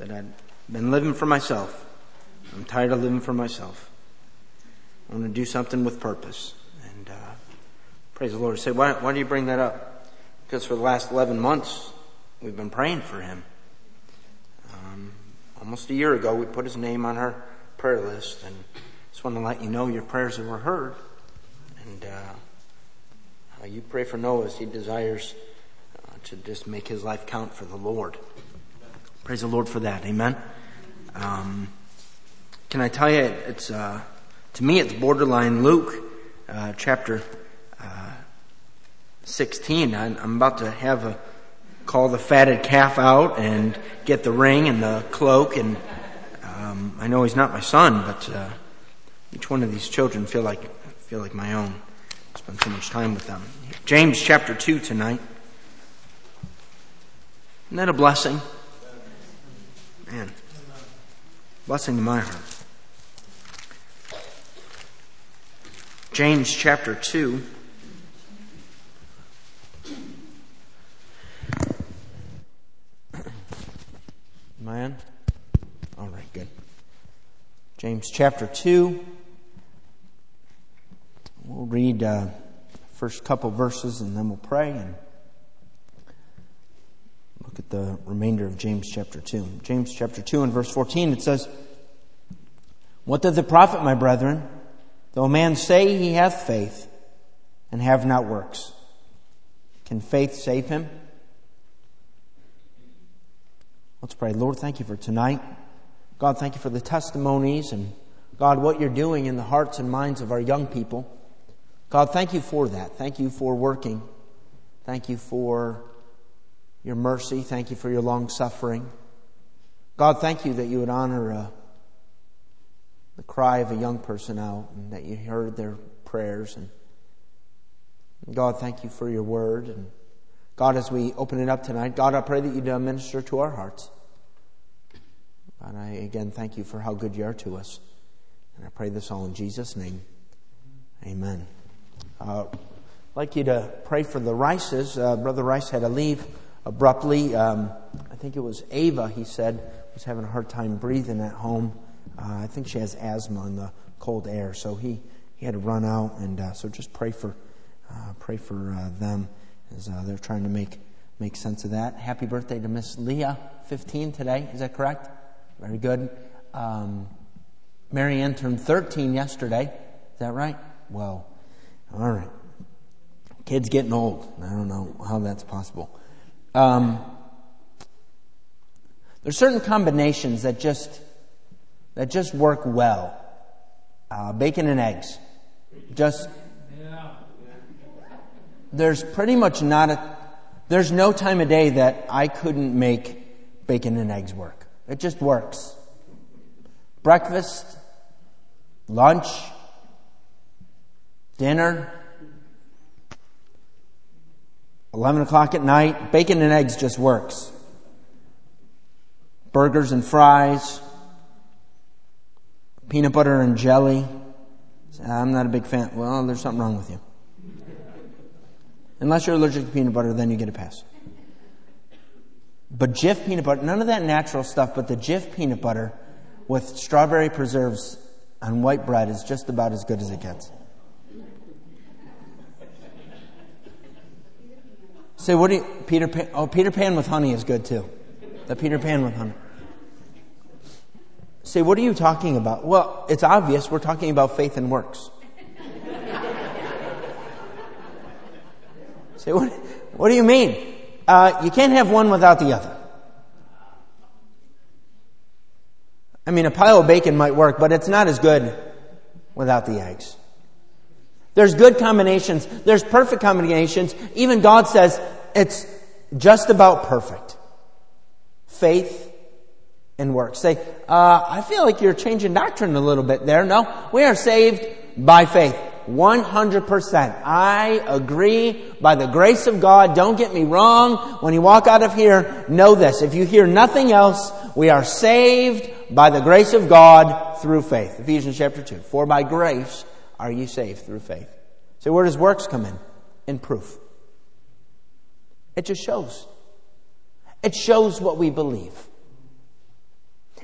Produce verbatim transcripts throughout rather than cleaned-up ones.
Said, I've been living for myself. I'm tired of living for myself. I want to do something with purpose. And uh, praise the Lord. Say, why, why do you bring that up? Because for the last eleven months, we've been praying for him. Um, almost a year ago, we put his name on our prayer list. And just want to let you know your prayers were heard. And uh, you pray for Noah as he desires uh, to just make his life count for the Lord. Praise the Lord for that. Amen. Um, can I tell you, it's uh, to me it's borderline Luke uh, chapter uh, sixteen. I'm, I'm about to have a call the fatted calf out and get the ring and the cloak. And um, I know he's not my son, but uh, each one of these children feel like feel like my own. I spend so much time with them. James chapter two tonight. Isn't that a blessing? Man, blessing to my heart. James chapter two. Am I on? All right, good. James chapter two. We'll read uh, first couple verses and then we'll pray and look at the remainder of James chapter two. James chapter two and verse fourteen, it says, "What doth it profit, my brethren, though a man say he hath faith and have not works? Can faith save him?" Let's pray. Lord, thank you for tonight. God, thank you for the testimonies and God, what you're doing in the hearts and minds of our young people. God, thank you for that. Thank you for working. Thank you for your mercy. Thank you for your long suffering. God, thank you that you would honor uh, the cry of a young person out and that you heard their prayers. And God, thank you for your word. And God, as we open it up tonight, God, I pray that you'd uh, minister to our hearts. And I again thank you for how good you are to us. And I pray this all in Jesus' name. Amen. Uh, I'd like you to pray for the Rices. Uh, Brother Rice had to leave abruptly. Um, I think it was Ava, he said, was having a hard time breathing at home. Uh, I think she has asthma in the cold air, so he, he had to run out. And uh, so just pray for uh, pray for uh, them as uh, they're trying to make make sense of that. Happy birthday to Miss Leah, fifteen today. Is that correct? Very good. Um, Mary Ann turned thirteen yesterday. Is that right? Well, all right. Kids getting old. I don't know how that's possible. Um, there's certain combinations that just that just work well. Uh, bacon and eggs. Just there's pretty much not a there's no time of day that I couldn't make bacon and eggs work. It just works. Breakfast, lunch, dinner, eleven o'clock at night, bacon and eggs just works. Burgers and fries, peanut butter and jelly. I'm not a big fan. Well, there's something wrong with you. Unless you're allergic to peanut butter, then you get a pass. But Jif peanut butter, none of that natural stuff, but the Jif peanut butter with strawberry preserves on white bread is just about as good as it gets. Say, what do you, Peter Pan, oh, Peter Pan with honey is good too. The Peter Pan with honey. Say, what are you talking about? Well, it's obvious we're talking about faith and works. Say, what, what do you mean? Uh, you can't have one without the other. I mean, a pile of bacon might work, but it's not as good without the eggs. There's good combinations. There's perfect combinations. Even God says it's just about perfect. Faith and works. Say, uh, I feel like you're changing doctrine a little bit there. No, we are saved by faith. one hundred percent. I agree by the grace of God. Don't get me wrong. When you walk out of here, know this. If you hear nothing else, we are saved by the grace of God through faith. Ephesians chapter two. For by grace are you saved through faith. So where does works come in? In proof. It just shows. It shows what we believe.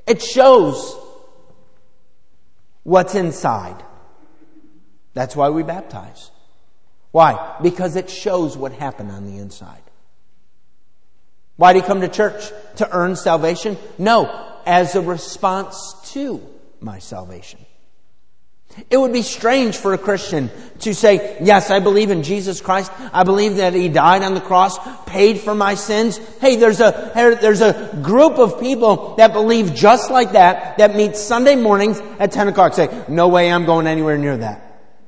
It shows what's inside. That's why we baptize. Why? Because it shows what happened on the inside. Why do you come to church? To earn salvation? No, as a response to my salvation. It would be strange for a Christian to say, yes, I believe in Jesus Christ. I believe that He died on the cross, paid for my sins. Hey, there's a there's a group of people that believe just like that, that meet Sunday mornings at ten o'clock. Say, no way I'm going anywhere near that.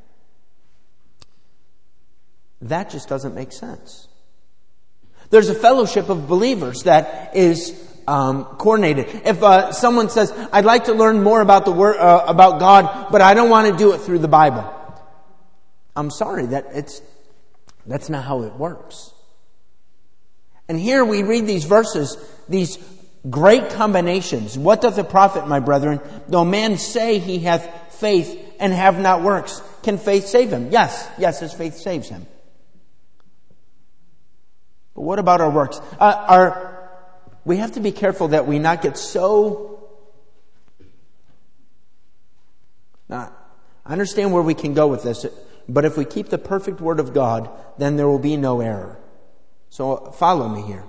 That just doesn't make sense. There's a fellowship of believers that is um, coordinated. If uh, someone says, "I'd like to learn more about the word uh, about God, but I don't want to do it through the Bible," I'm sorry, that it's that's not how it works. And here we read these verses, these great combinations. What doth it profit, my brethren, though man say he hath faith and have not works? Can faith save him? Yes, yes, his faith saves him. But what about our works? Uh, our, we have to be careful that we not get so... Now, I understand where we can go with this, but if we keep the perfect Word of God, then there will be no error. So follow me here.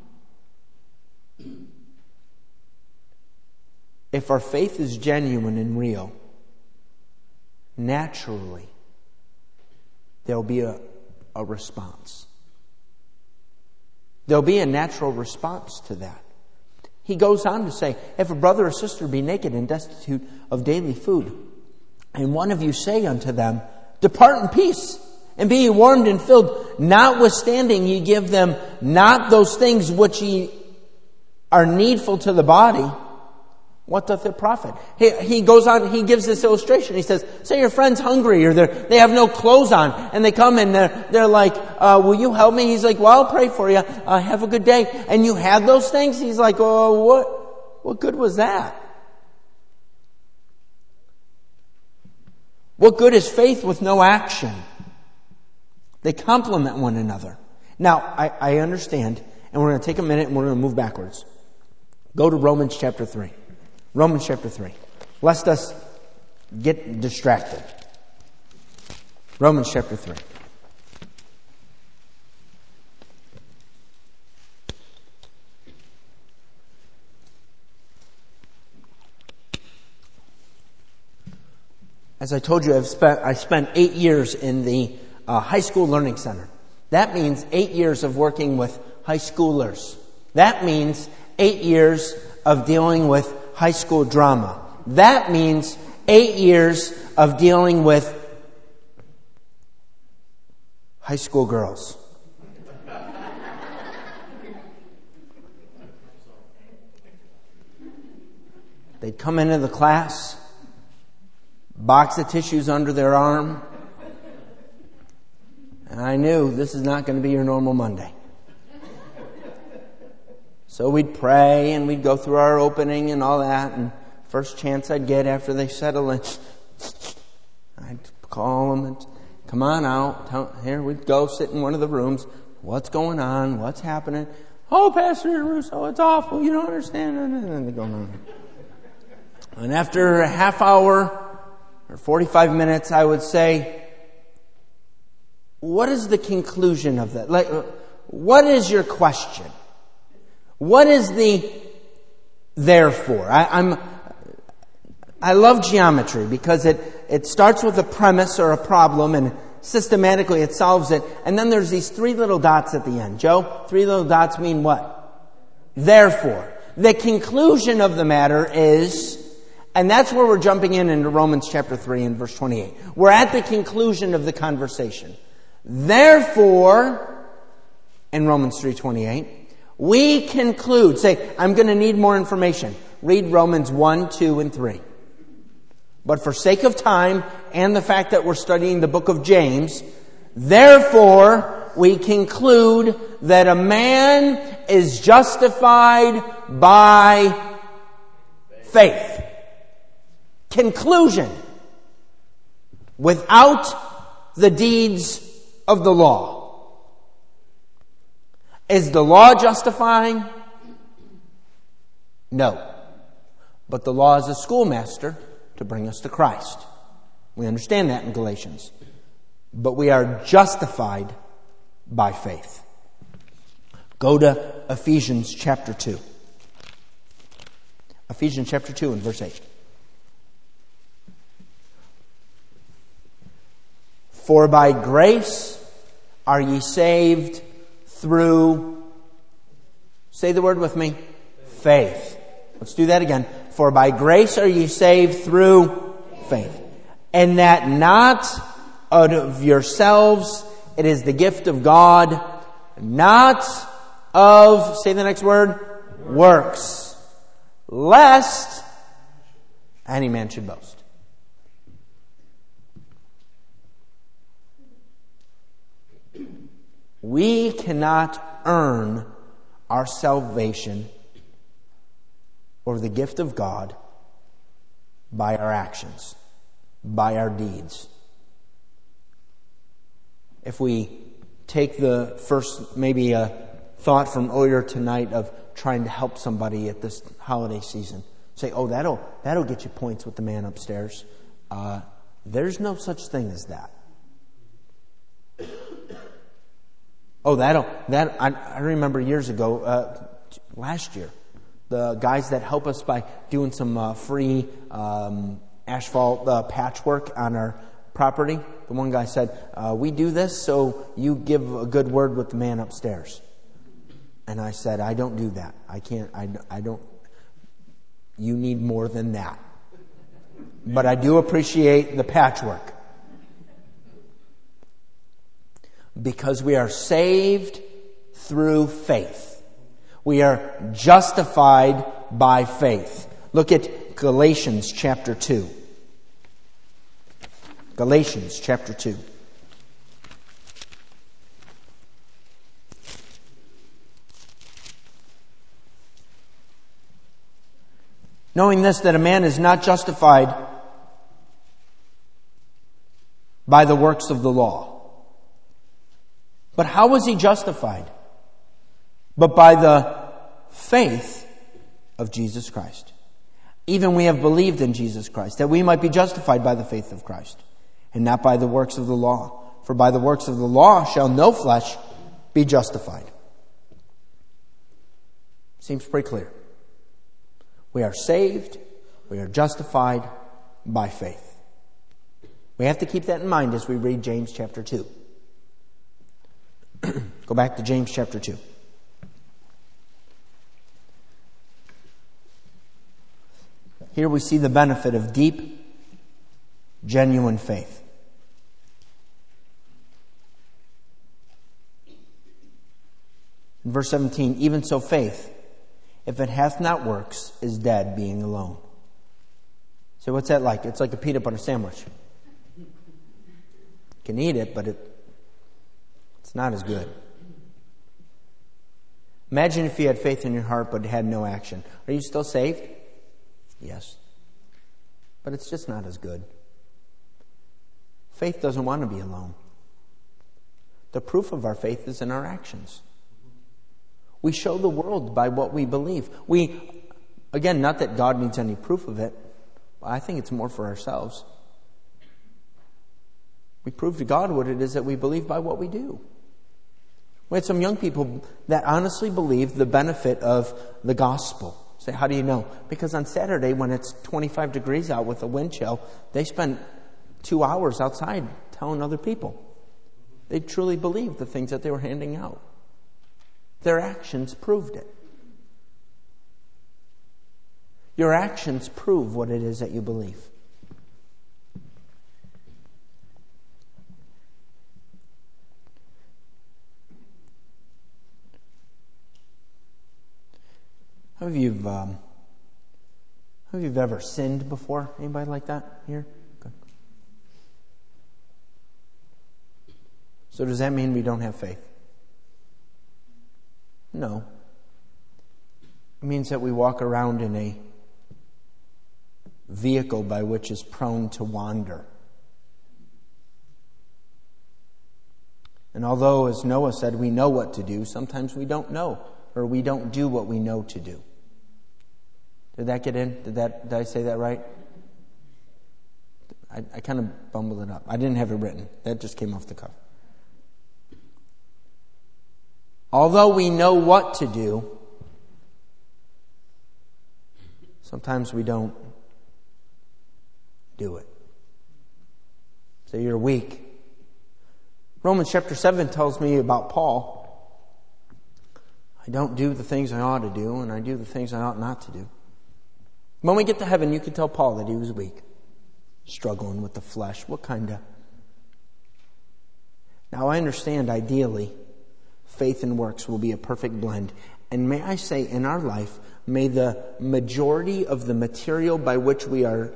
If our faith is genuine and real, naturally, there'll be a, a response. There'll be a natural response to that. He goes on to say, if a brother or sister be naked and destitute of daily food, and one of you say unto them, depart in peace, and be ye warmed and filled, notwithstanding ye give them not those things which ye are needful to the body, what doth it profit? He, he goes on, he gives this illustration. He says, say your friend's hungry or they they have no clothes on and they come and they're, they're like, uh, will you help me? He's like, well, I'll pray for you. Uh, have a good day. And you had those things? He's like, oh, what, what good was that? What good is faith with no action? They complement one another. Now, I, I understand, and we're going to take a minute and we're going to move backwards. Go to Romans chapter three. Romans chapter three. Lest us get distracted. Romans chapter three. As I told you, I've spent, I spent eight years in the uh, high school learning center. That means eight years of working with high schoolers. That means eight years of dealing with high school drama. That means eight years of dealing with high school girls. They'd come into the class, box of tissues under their arm, and I knew this is not going to be your normal Monday. So we'd pray and we'd go through our opening and all that, and first chance I'd get after they settle in, I'd call them and come on out. Tell, here we'd go sit in one of the rooms. What's going on? What's happening? Oh, Pastor Russo, it's awful. You don't understand. And they go on. And after a half hour or forty-five minutes, I would say, what is the conclusion of that? Like, what is your question? What is the therefore? I, I'm, I love geometry because it, it starts with a premise or a problem and systematically it solves it. And then there's these three little dots at the end. Joe, three little dots mean what? Therefore. The conclusion of the matter is, and that's where we're jumping in into Romans chapter three and verse twenty-eight. We're at the conclusion of the conversation. Therefore, in Romans three twenty-eight, we conclude, say, I'm going to need more information. Read Romans one, two, and three. But for sake of time and the fact that we're studying the book of James, therefore, we conclude that a man is justified by faith. Conclusion. Without the deeds of the law. Is the law justifying? No. But the law is a schoolmaster to bring us to Christ. We understand that in Galatians. But we are justified by faith. Go to Ephesians chapter two. Ephesians chapter two and verse eight. For by grace are ye saved through, say the word with me, faith. Let's do that again. For by grace are ye saved through faith. And that not out of yourselves, it is the gift of God, not of, say the next word, works, lest any man should boast. We cannot earn our salvation or the gift of God by our actions, by our deeds. If we take the first, maybe a thought from earlier tonight of trying to help somebody at this holiday season, say, oh, that'll that'll get you points with the man upstairs. Uh, there's no such thing as that. Oh, that'll, that, I, I remember years ago, uh, last year, the guys that help us by doing some uh, free um, asphalt uh, patchwork on our property. The one guy said, uh, we do this so you give a good word with the man upstairs. And I said, I don't do that. I can't, I, I don't, you need more than that. But I do appreciate the patchwork. Because we are saved through faith. We are justified by faith. Look at Galatians chapter two. Galatians chapter two. Knowing this, that a man is not justified by the works of the law. But how was he justified? But by the faith of Jesus Christ. Even we have believed in Jesus Christ, that we might be justified by the faith of Christ, and not by the works of the law. For by the works of the law shall no flesh be justified. Seems pretty clear. We are saved, we are justified by faith. We have to keep that in mind as we read James chapter two. Go back to James chapter two. Here we see the benefit of deep, genuine faith. In verse seventeen, even so faith, if it hath not works, is dead, being alone. So what's that like? It's like a peanut butter sandwich. You can eat it, but it it's not as good. Imagine if you had faith in your heart but had no action. Are you still saved? Yes. But it's just not as good. Faith doesn't want to be alone. The proof of our faith is in our actions. We show the world by what we believe. We, again, not that God needs any proof of it, but I think it's more for ourselves. We prove to God what it is that we believe by what we do. We had some young people that honestly believe the benefit of the gospel. Say, how do you know? Because on Saturday, when it's twenty-five degrees out with a wind chill, they spend two hours outside telling other people. They truly believed the things that they were handing out. Their actions proved it. Your actions prove what it is that you believe. How have you, um, how have you ever sinned before? Anybody like that here? Good. So does that mean we don't have faith? No. It means that we walk around in a vehicle by which is prone to wander. And although, as Noah said, we know what to do, sometimes we don't know, or we don't do what we know to do. Did that get in? Did that? Did I say that right? I, I kind of bumbled it up. I didn't have it written. That just came off the cuff. Although we know what to do, sometimes we don't do it. So you're weak. Romans chapter seven tells me about Paul. I don't do the things I ought to do, and I do the things I ought not to do. When we get to heaven, you can tell Paul that he was weak. Struggling with the flesh. What kind of? Now I understand ideally, faith and works will be a perfect blend. And may I say, in our life, may the majority of the material by which we are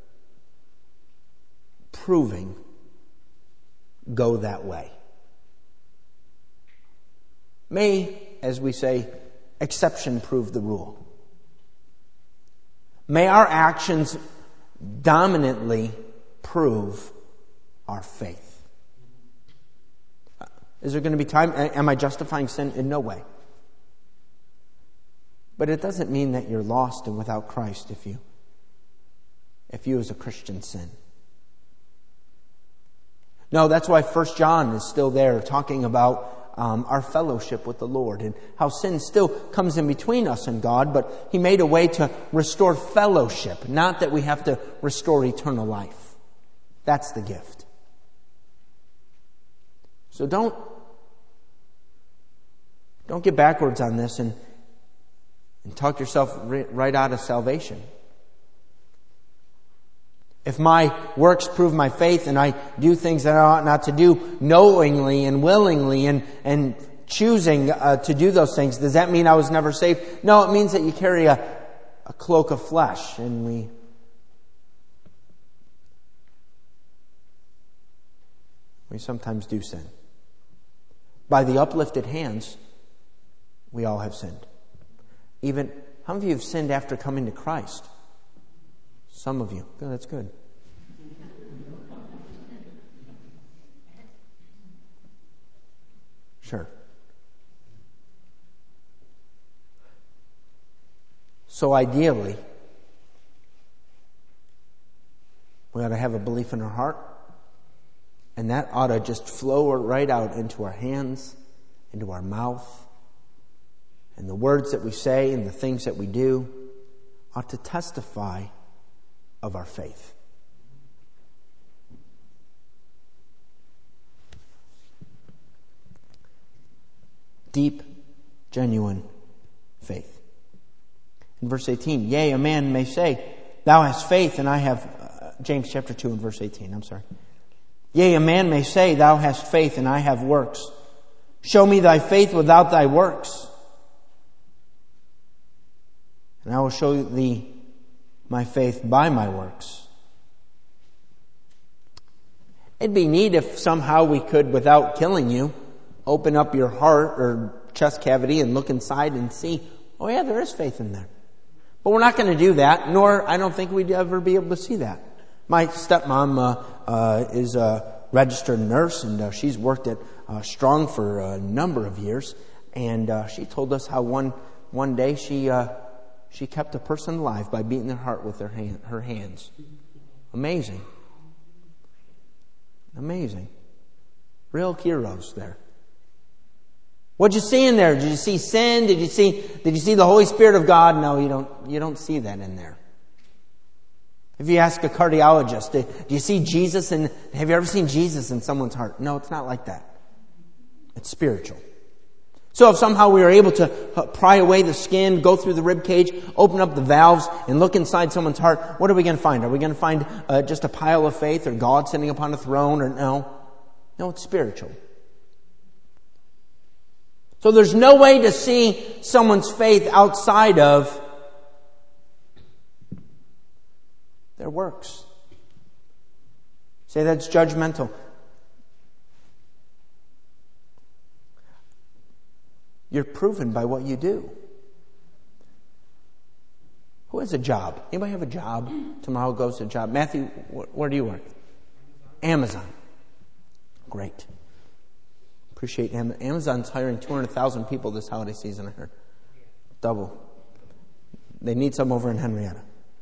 proving go that way. May, as we say, exception prove the rule. May our actions dominantly prove our faith. Is there going to be time? Am I justifying sin? In no way. But it doesn't mean that you're lost and without Christ if you, if you as a Christian sin. No, that's why First John is still there talking about um, our fellowship with the Lord and how sin still comes in between us and God, but He made a way to restore fellowship, not that we have to restore eternal life. That's the gift. So don't, don't get backwards on this and, and talk yourself right out of salvation. If my works prove my faith and I do things that I ought not to do knowingly and willingly and, and choosing uh, to do those things, does that mean I was never saved? No, it means that you carry a, a cloak of flesh and we we sometimes do sin. By the uplifted hands, we all have sinned. Even, how many of you have sinned after coming to Christ? Some of you. Oh, that's good. Sure. So ideally, we ought to have a belief in our heart, and that ought to just flow right out into our hands, into our mouth, and the words that we say and the things that we do ought to testify of our faith. Deep, genuine faith. In verse eighteen, yea, a man may say, thou hast faith and I have, uh, James chapter two and verse eighteen, I'm sorry. Yea, a man may say, thou hast faith and I have works. Show me thy faith without thy works, and I will show thee my faith by my works. It'd be neat if somehow we could, without killing you, open up your heart or chest cavity and look inside and see, oh yeah, there is faith in there. But we're not going to do that, nor I don't think we'd ever be able to see that. My stepmom uh, uh, is a registered nurse, and uh, she's worked at uh, Strong for a number of years. And uh, she told us how one one day she uh, she kept a person alive by beating their heart with her hand, her hands. Amazing, amazing, real heroes there. What'd you see in there? Did you see sin? Did you see Did you see the Holy Spirit of God? No, you don't. You don't see that in there. If you ask a cardiologist, do you see Jesus in, have you ever seen Jesus in someone's heart? No, it's not like that. It's spiritual. So if somehow we are able to pry away the skin, go through the rib cage, open up the valves, and look inside someone's heart, what are we going to find? Are we going to find uh, just a pile of faith, or God sitting upon a throne, or no? No, it's spiritual. So there's no way to see someone's faith outside of their works. Say that's judgmental. You're proven by what you do. Who has a job? Anybody have a job? Tomorrow goes to a job. Matthew, where do you work? Amazon. Great. Appreciate Am- Amazon's hiring two hundred thousand people this holiday season, I heard. Double. They need some over in Henrietta.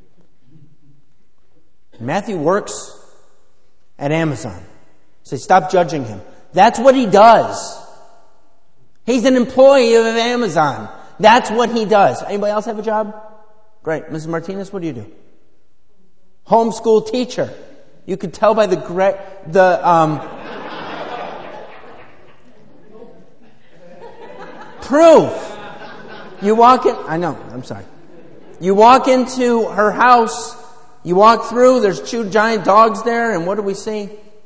Matthew works at Amazon. So stop judging him. That's what he does. He's an employee of Amazon. That's what he does. Anybody else have a job? Great. Missus Martinez, what do you do? Homeschool teacher. You could tell by the gra- the um, proof. You walk in. I know. I'm sorry. You walk into her house. You walk through. There's two giant dogs there, and what do we see?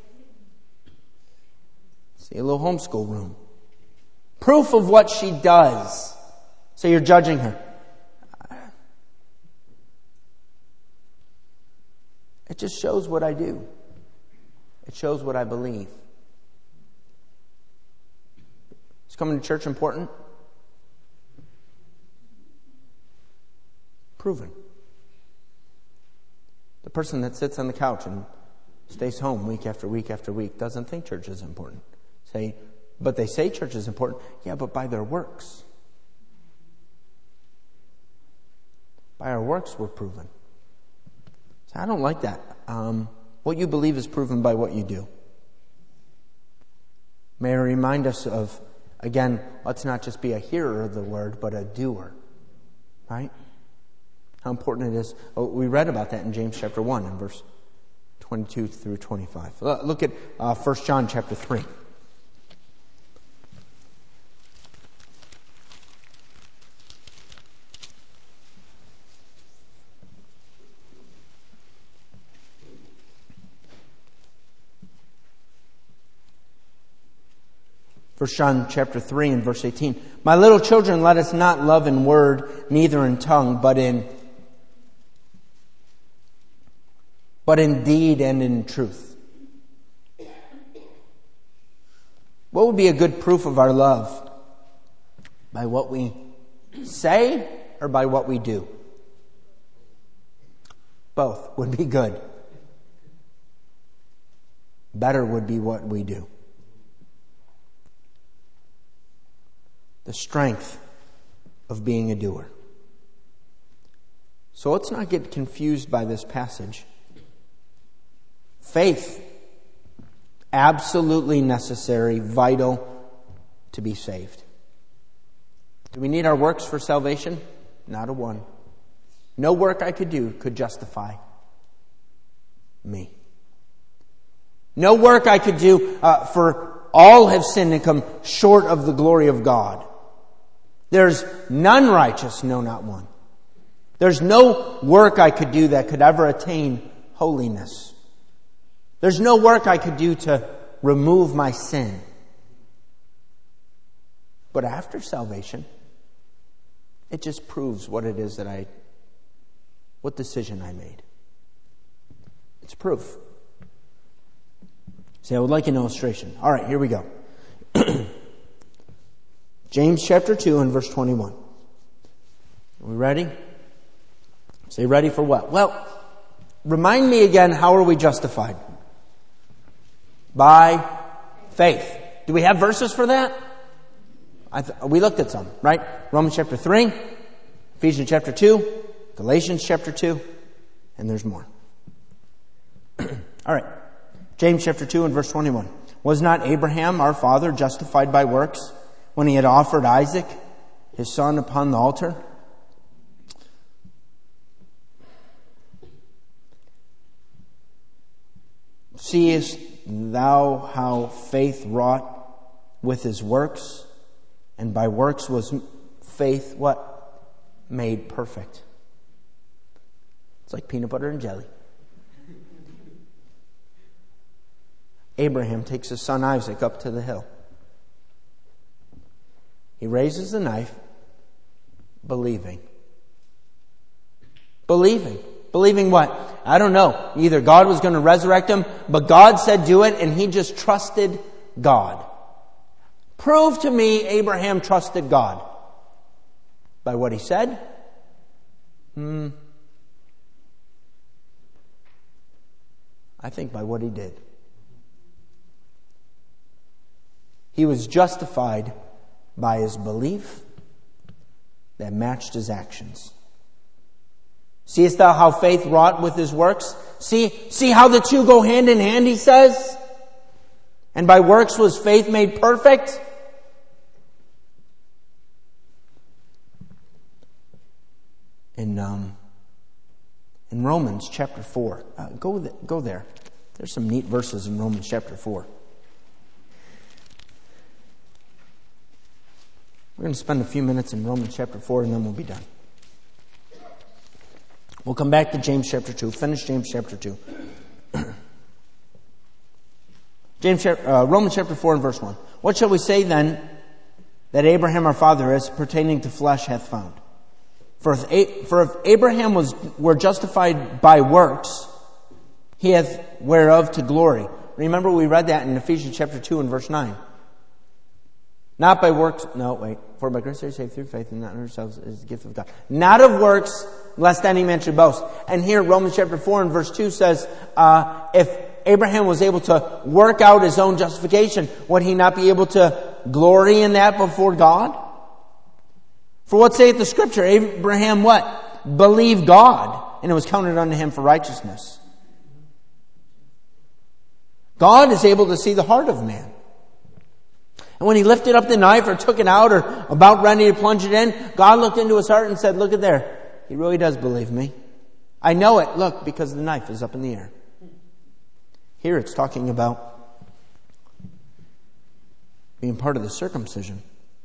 See a little homeschool room. Proof of what she does. So you're judging her. It just shows what I do. It shows what I believe. Is coming to church important? Proven. The person that sits on the couch and stays home week after week after week doesn't think church is important. Say, but they say church is important. Yeah, but by their works. By our works we're proven. So I don't like that. Um, what you believe is proven by what you do. May I remind us of, again, let's not just be a hearer of the word, but a doer. Right? How important it is. Oh, we read about that in James chapter one and verse twenty-two through twenty-five. Look at uh, First John chapter three. First John chapter three and verse eighteen. My little children, let us not love in word, neither in tongue, but in but in deed and in truth. What would be a good proof of our love? By what we say or by what we do? Both would be good. Better would be what we do. The strength of being a doer. So let's not get confused by this passage. Faith, absolutely necessary, vital to be saved. Do we need our works for salvation? Not a one. No work I could do could justify me. No work I could do, uh, for all have sinned and come short of the glory of God. There's none righteous, no, not one. There's no work I could do that could ever attain holiness. There's no work I could do to remove my sin. But after salvation, it just proves what it is that I, what decision I made. It's proof. See, I would like an illustration. All right, here we go. James chapter two and verse twenty-one. Are we ready? Say ready for what? Well, remind me again, how are we justified? By faith. Do we have verses for that? I th- we looked at some, right? Romans chapter three, Ephesians chapter two, Galatians chapter two, and there's more. All right. James chapter two and verse twenty-one. Was not Abraham, our father, justified by works when he had offered Isaac, his son, upon the altar? Seest thou how faith wrought with his works? And by works was faith what? Made perfect. It's like peanut butter and jelly. Abraham takes his son Isaac up to the hill. He raises the knife, believing. Believing. Believing what? I don't know. Either God was going to resurrect him, but God said do it, and he just trusted God. Prove to me Abraham trusted God. By what he said? Hmm. I think by what he did. He was justified by his belief that matched his actions. Seest thou how faith wrought with his works? See, see how the two go hand in hand, he says? And by works was faith made perfect? In, um, in Romans chapter four. Uh, go, th- go there. There's some neat verses in Romans chapter four. We're going to spend a few minutes in Romans chapter four and then we'll be done. We'll come back to James chapter two. Finish James chapter two. James, uh, Romans chapter four and verse one. What shall we say then that Abraham our father is pertaining to flesh hath found? For if, for if Abraham was were justified by works, he hath whereof to glory. Remember we read that in Ephesians chapter two and verse nine. Not by works, no, wait. For by grace are you saved through faith, and not in ourselves is the gift of God. Not of works, lest any man should boast. And here, Romans chapter four and verse two says, uh, if Abraham was able to work out his own justification, would he not be able to glory in that before God? For what saith the Scripture? Abraham what? Believed God, and it was counted unto him for righteousness. God is able to see the heart of man. And when he lifted up the knife or took it out or about ready to plunge it in, God looked into his heart and said, look at there. He really does believe me. I know it, look, because the knife is up in the air. Here it's talking about being part of the circumcision.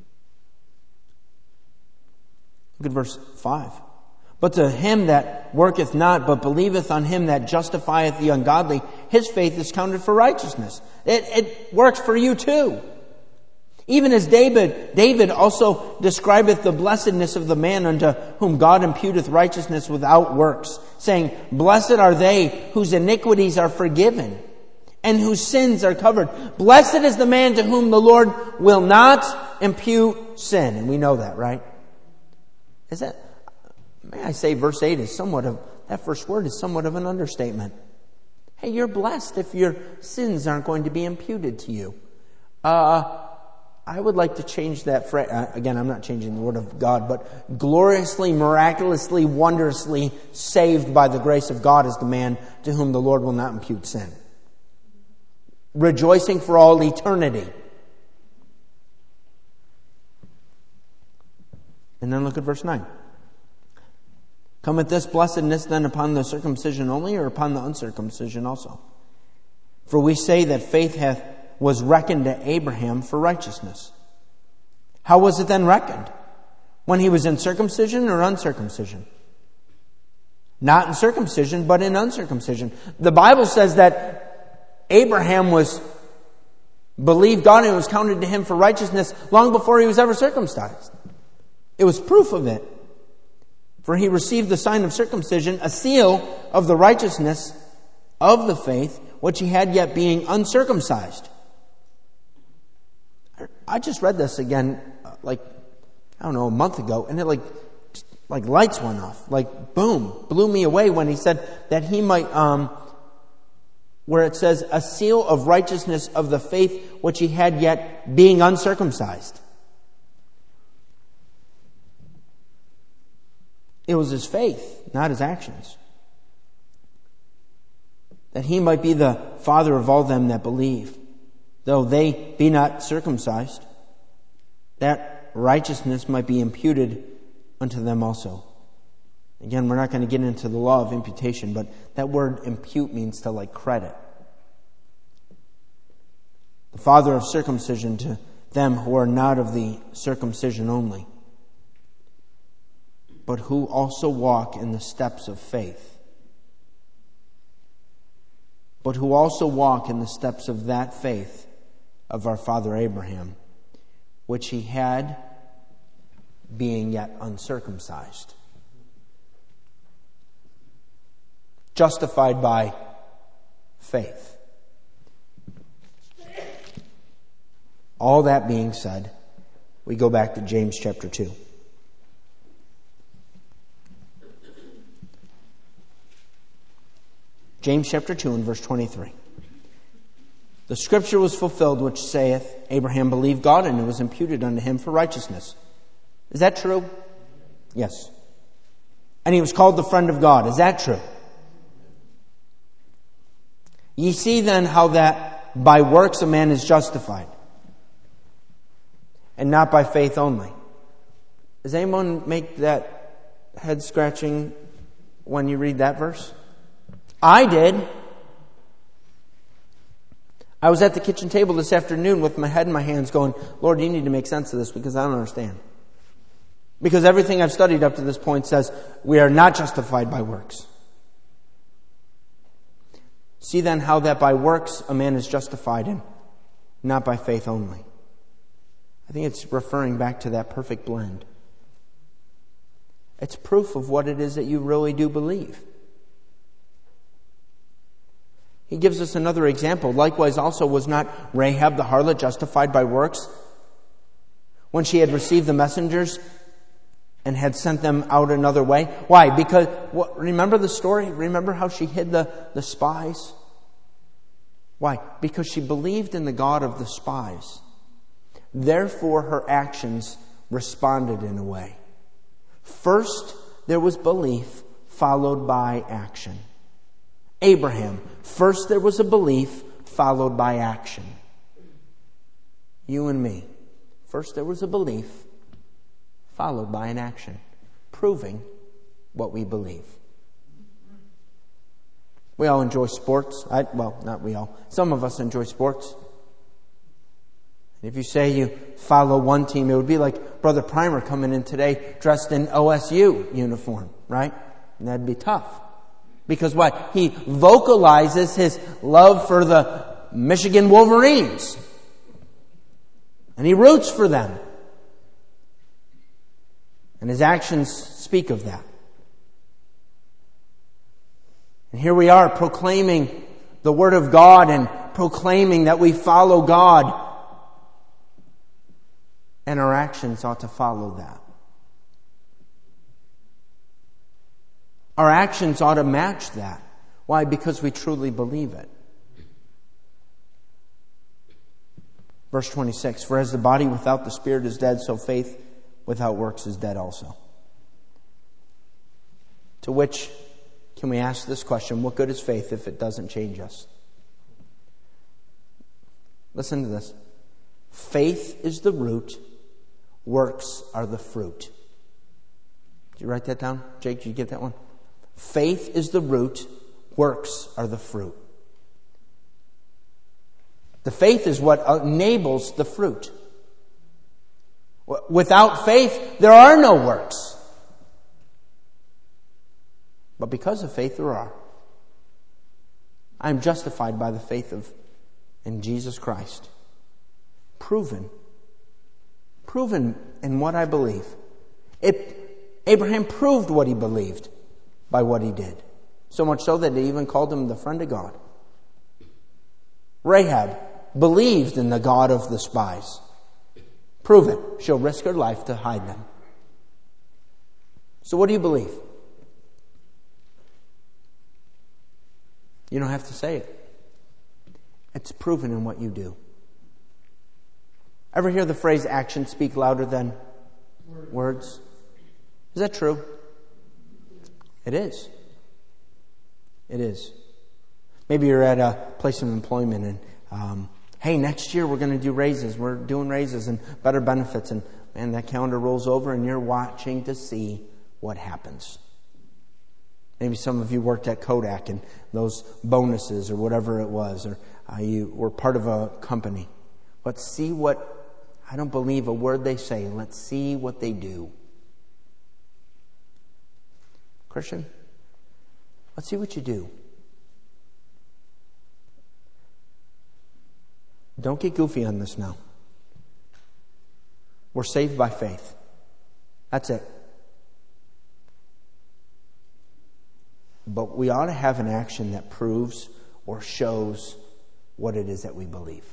Look at verse five. But to him that worketh not, but believeth on him that justifieth the ungodly, his faith is counted for righteousness. It, it works for you too. Even as David, David also describeth the blessedness of the man unto whom God imputeth righteousness without works, saying, blessed are they whose iniquities are forgiven and whose sins are covered. Blessed is the man to whom the Lord will not impute sin. And we know that, right? Is that, may I say, verse eight is somewhat of, that first word is somewhat of an understatement. Hey, you're blessed if your sins aren't going to be imputed to you. Uh, I would like to change that phrase. Again, I'm not changing the word of God, but gloriously, miraculously, wondrously saved by the grace of God is the man to whom the Lord will not impute sin. Rejoicing for all eternity. And then look at verse nine. Cometh this blessedness then upon the circumcision only, or upon the uncircumcision also? For we say that faith hath was reckoned to Abraham for righteousness. How was it then reckoned? When he was in circumcision or uncircumcision? Not in circumcision, but in uncircumcision. The Bible says that Abraham was believed God and it was counted to him for righteousness long before he was ever circumcised. It was proof of it. For he received the sign of circumcision, a seal of the righteousness of the faith, which he had yet being uncircumcised. I just read this again, like, I don't know, a month ago, and it like, like lights went off. Like, boom, blew me away when he said that he might, um, where it says, a seal of righteousness of the faith which he had yet being uncircumcised. It was his faith, not his actions. That he might be the father of all them that believe, though they be not circumcised, that righteousness might be imputed unto them also. Again, we're not going to get into the law of imputation, but that word impute means to like credit. The father of circumcision to them who are not of the circumcision only, but who also walk in the steps of faith. But who also walk in the steps of that faith of our father Abraham, which he had being yet uncircumcised. Justified by faith. All that being said, we go back to James chapter two. James chapter two and verse twenty-three. The scripture was fulfilled which saith, Abraham believed God and it was imputed unto him for righteousness. Is that true? Yes. And he was called the friend of God. Is that true? Ye see then how that by works a man is justified, and not by faith only. Does anyone make that head scratching when you read that verse? I did. I was at the kitchen table this afternoon with my head in my hands going, Lord, you need to make sense of this because I don't understand. Because everything I've studied up to this point says we are not justified by works. See then how that by works a man is justified, and not by faith only. I think it's referring back to that perfect blend. It's proof of what it is that you really do believe. He gives us another example. Likewise also was not Rahab the harlot justified by works when she had received the messengers and had sent them out another way? Why? Because, what, remember the story? Remember how she hid the, the spies? Why? Because she believed in the God of the spies. Therefore, her actions responded in a way. First, there was belief followed by action. Abraham, first there was a belief followed by action. You and me, first there was a belief followed by an action, proving what we believe. We all enjoy sports. I, well, not we all. Some of us enjoy sports. If you say you follow one team, it would be like Brother Primer coming in today dressed in O S U uniform, right? And that'd be tough. Because what? He vocalizes his love for the Michigan Wolverines. And he roots for them. And his actions speak of that. And here we are proclaiming the Word of God and proclaiming that we follow God. And our actions ought to follow that. Our actions ought to match that. Why? Because we truly believe it. Verse twenty-six, for as the body without the Spirit is dead, so faith without works is dead also. To which, can we ask this question, what good is faith if it doesn't change us? Listen to this. Faith is the root, works are the fruit. Did you write that down? Jake, did you get that one? Faith is the root, works are the fruit. The faith is what enables the fruit. Without faith, there are no works. But because of faith, there are. I am justified by the faith of in Jesus Christ. Proven. Proven in what I believe. It, Abraham proved what he believed by what he did. So much so that he even called him the friend of God. Rahab believed in the God of the spies. Prove it. She'll risk her life to hide them. So what do you believe? You don't have to say it. It's proven in what you do. Ever hear the phrase, actions speak louder than words? Is that true? It is. It is. Maybe you're at a place of employment and, um, hey, next year we're going to do raises. We're doing raises and better benefits. And, man, that calendar rolls over and you're watching to see what happens. Maybe some of you worked at Kodak and those bonuses or whatever it was, or uh, you were part of a company. Let's see what, I don't believe a word they say. Let's see what they do. Christian, let's see what you do. Don't get goofy on this now. We're saved by faith. That's it. But we ought to have an action that proves or shows what it is that we believe.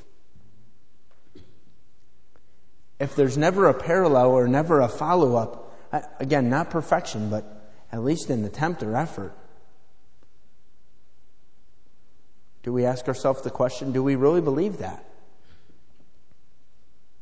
If there's never a parallel or never a follow-up, again, not perfection, but at least an attempt or effort, do we ask ourselves the question, do we really believe that?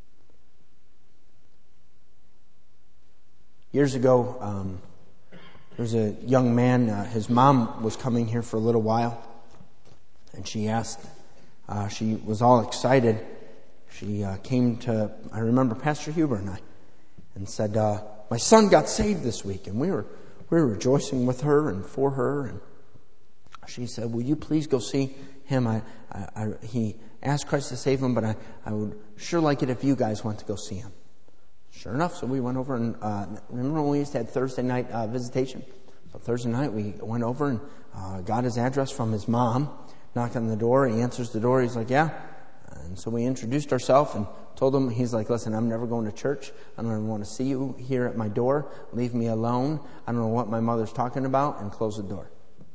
Years ago, um, There's a young man, uh, his mom was coming here for a little while, and she asked, uh, she was all excited. She uh, came to, I remember Pastor Huber and I, and said, uh, my son got saved this week, and we were we were rejoicing with her and for her. And she said, will you please go see him? I, I, I he asked Christ to save him, but I, I would sure like it if you guys went to go see him. Sure enough, so we went over and, uh, remember when we used to have Thursday night uh, visitation? So Thursday night we went over and uh, got his address from his mom, knocked on the door, he answers the door, he's like, yeah. And so we introduced ourselves and told him, he's like, listen, I'm never going to church. I don't even want to see you here at my door. Leave me alone. I don't know what my mother's talking about, and close the door.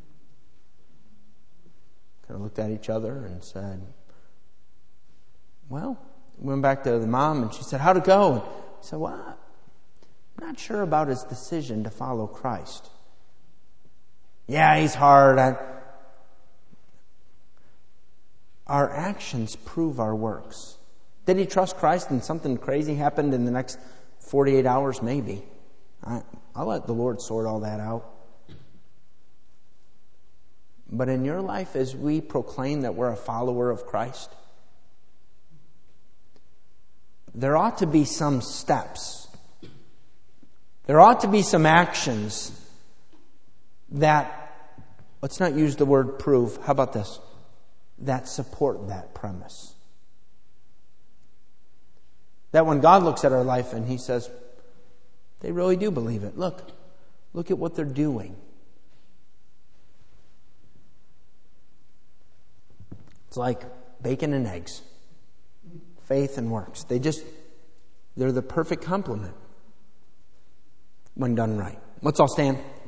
Kind of looked at each other and said, well, we went back to the mom and she said, how'd it go? And I said, well, I'm not sure about his decision to follow Christ. Yeah, he's hard. I... Our actions prove our works. Did he trust Christ and something crazy happened in the next forty-eight hours? Maybe. I, I'll let the Lord sort all that out. But in your life, as we proclaim that we're a follower of Christ, there ought to be some steps. There ought to be some actions that, let's not use the word prove. How about this? That support that premise. That when God looks at our life and He says, they really do believe it. Look, look at what they're doing. It's like bacon and eggs. Faith and works. They just, they're the perfect complement when done right. Let's all stand.